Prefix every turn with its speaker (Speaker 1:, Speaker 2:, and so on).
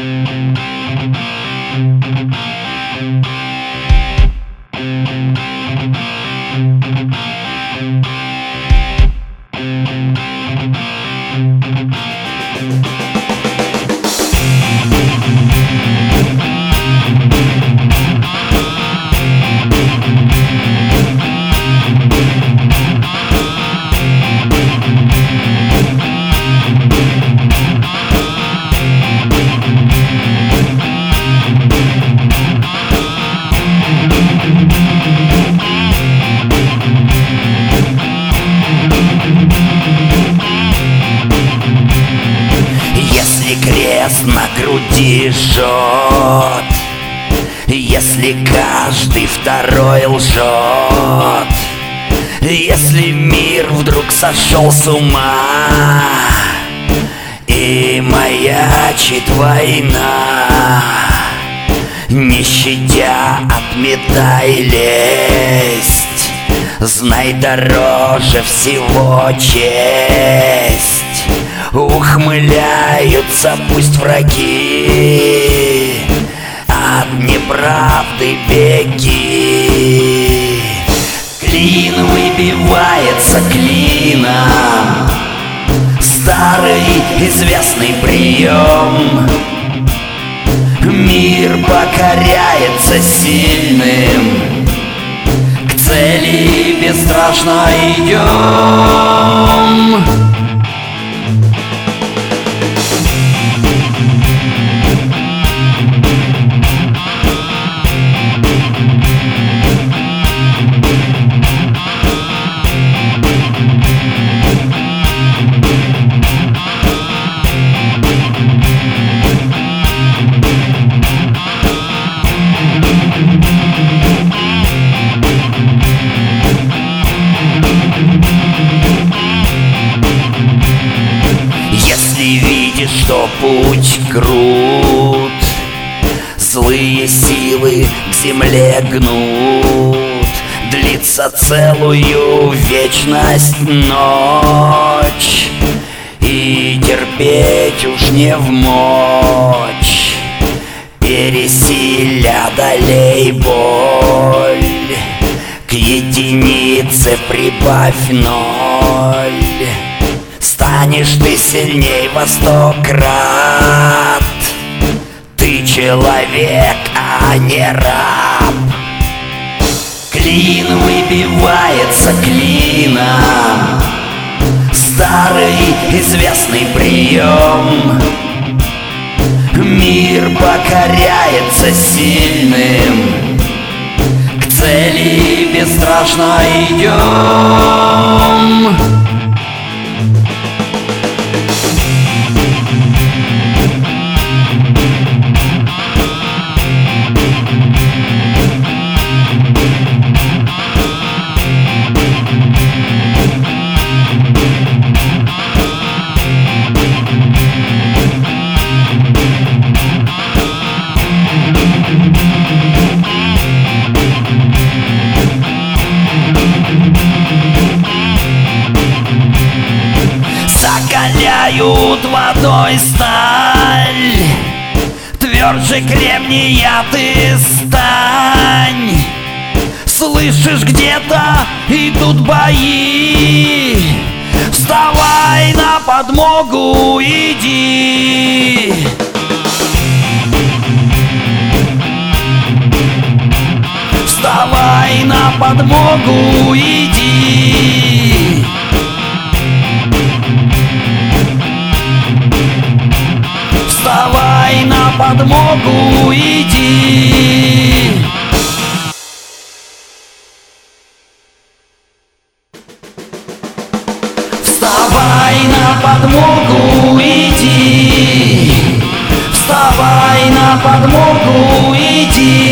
Speaker 1: Крест на груди жжет, если каждый второй лжет, если мир вдруг сошел с ума и маячит война, не щадя, отметай лесть, знай, дороже всего честь. Ухмыляются пусть враги, от неправды беги. Клин выбивается клином, старый известный прием. Мир покоряется сильным, к цели бесстрашно идем. Что путь крут, злые силы к земле гнут, длится целую вечность ночь, и терпеть уж не вмочь. Пересиля одолей боль, к единице прибавь ноль. Станешь ты сильней во 100 крат. Ты человек, а не раб. Клин выбивается клином, старый известный прием. Мир покоряется сильным, к цели бесстрашно идем. Закаляют водой сталь, тверже кремния ты стань. Слышишь, где-то идут бои, вставай на подмогу, иди. Вставай на подмогу, иди. Вставай на подмогу, иди. Вставай на подмогу, иди. Вставай на подмогу, иди.